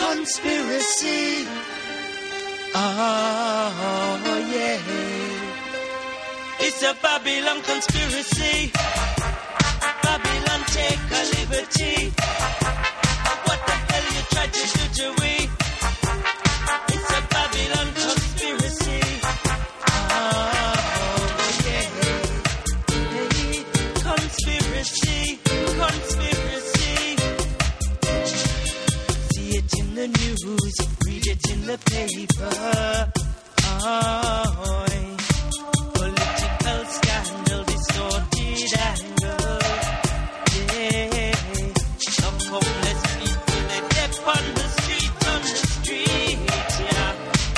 conspiracy. Oh, yeah. It's a Babylon conspiracy. Babylon take a liberty. What the hell you try to do to we? It's a Babylon conspiracy. Oh, yeah. Hey, conspiracy, conspiracy. See it in the news, read it in the paper. Oh, political scandal, distorted angle. Yeah, some homeless people, they dead on the street, yeah.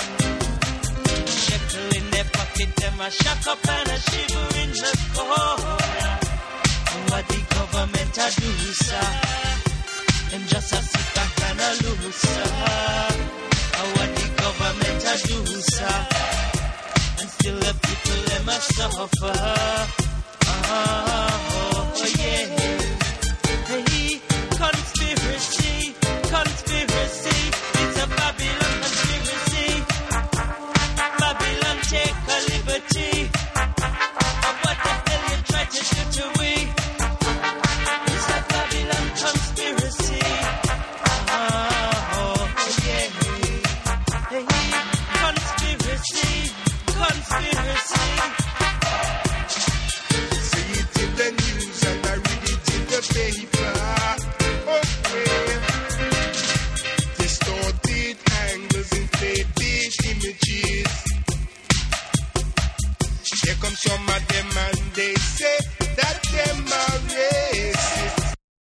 Shekel in their pocket, them a shock up and a shiver in the corner. What the government a do, sir? Them just a sit back and a lose, sir. What the government a do, sir? And still the people them a suffer.